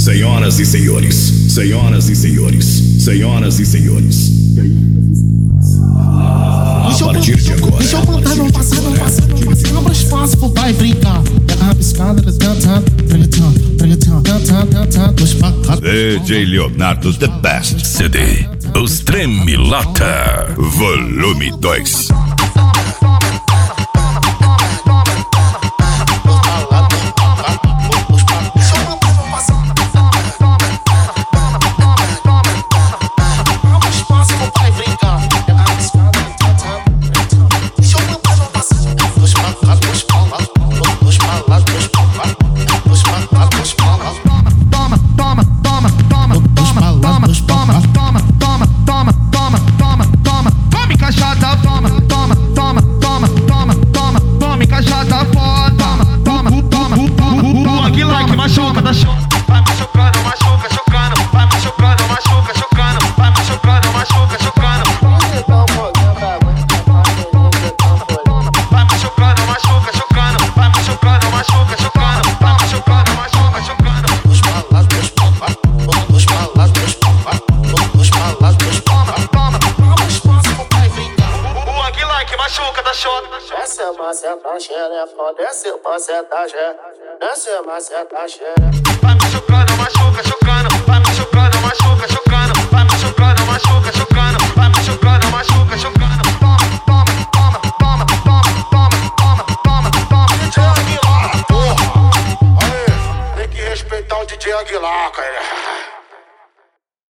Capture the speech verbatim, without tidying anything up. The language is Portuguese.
Senhoras e senhores, senhoras e senhores, senhoras e senhores. A partir de agora. Deixa eu contar, não passar, não passar, não passar. Abra espaço pro pai brincar. Pega a piscada, cantando, cantando, cantando, cantando, cantando. D J Leonardo The Best C D. Os Tremilota Volume dois. Desce a maceta xerefa, desce a maceta xerefa, desce a maceta xerefa. Vai me chocando, machuca, chocando, vai me chocando, machuca, chocando, vai me chocando.